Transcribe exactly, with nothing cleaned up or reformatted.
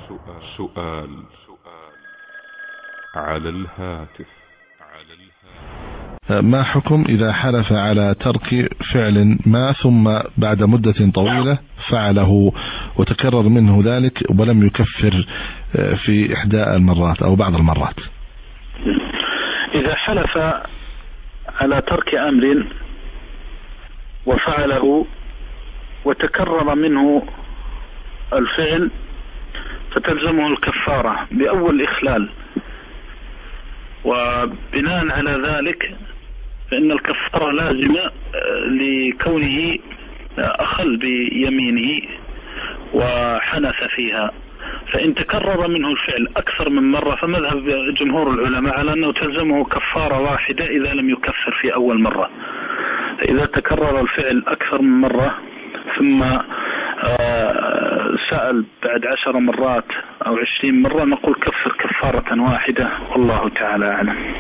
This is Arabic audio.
سؤال على الهاتف. ما حكم إذا حلف على ترك فعل ما ثم بعد مدة طويلة فعله وتكرر منه ذلك ولم يكفر في إحدى المرات أو بعض المرات؟ إذا حلف على ترك أمر وفعله وتكرر منه الفعل فتلزمه الكفارة بأول إخلال، وبناء على ذلك فإن الكفارة لازمة لكونه أخل بيمينه وحنث فيها. فإن تكرر منه الفعل أكثر من مرة فمذهب جمهور العلماء على أنه تلزمه كفارة واحدة إذا لم يكفر في أول مرة. فإذا تكرر الفعل أكثر من مرة ثم سأل بعد عشر مرات أو عشرين مرة نقول كفر كفارة واحدة، والله تعالى أعلم.